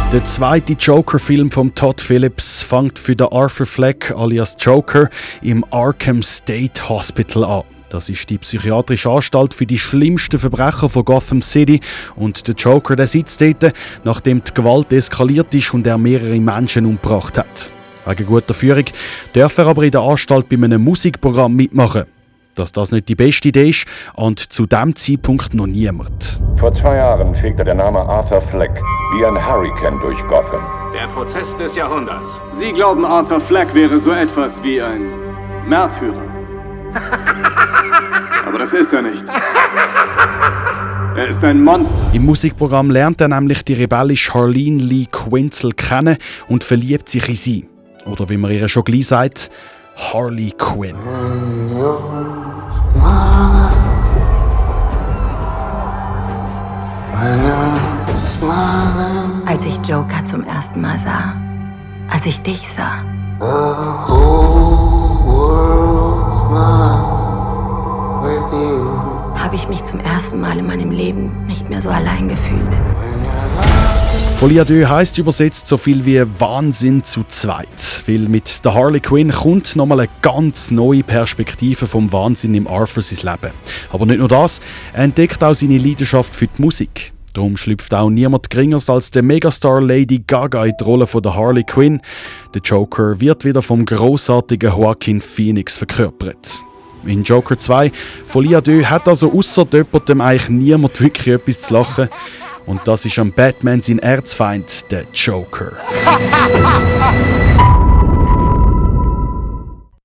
Der zweite Joker-Film von Todd Phillips fängt für den Arthur Fleck alias Joker im Arkham State Hospital an. Das ist die psychiatrische Anstalt für die schlimmsten Verbrecher von Gotham City. Und der Joker, der sitzt dort, nachdem die Gewalt eskaliert ist und er mehrere Menschen umgebracht hat. Wegen guter Führung darf er aber in der Anstalt bei einem Musikprogramm mitmachen. Dass das nicht die beste Idee ist, und zu diesem Zeitpunkt noch niemand. Vor 2 Jahren fegte der Name Arthur Fleck wie ein Hurrikan durch Gotham. Der Prozess des Jahrhunderts. Sie glauben, Arthur Fleck wäre so etwas wie ein Märtyrer. Aber das ist er nicht. Er ist ein Monster. Im Musikprogramm lernt er nämlich die rebellische Harleen Lee Quinzel kennen und verliebt sich in sie. Oder wie man ihr schon gleich sagt, Harley Quinn. Als ich Joker zum ersten Mal sah, als ich dich sah, habe ich mich zum ersten Mal in meinem Leben nicht mehr so allein gefühlt. Folie à deux heisst übersetzt so viel wie Wahnsinn zu zweit. Weil mit der Harley Quinn kommt nochmal eine ganz neue Perspektive vom Wahnsinn im Arthur sein Leben. Aber nicht nur das, er entdeckt auch seine Leidenschaft für die Musik. Darum schlüpft auch niemand geringeres als der Megastar Lady Gaga in die Rolle von der Harley Quinn. Der Joker wird wieder vom grossartigen Joaquin Phoenix verkörpert. In Joker 2, Folie à deux, hat also ausser jemandem eigentlich niemand wirklich etwas zu lachen. Und das ist am Batman sein Erzfeind, der Joker.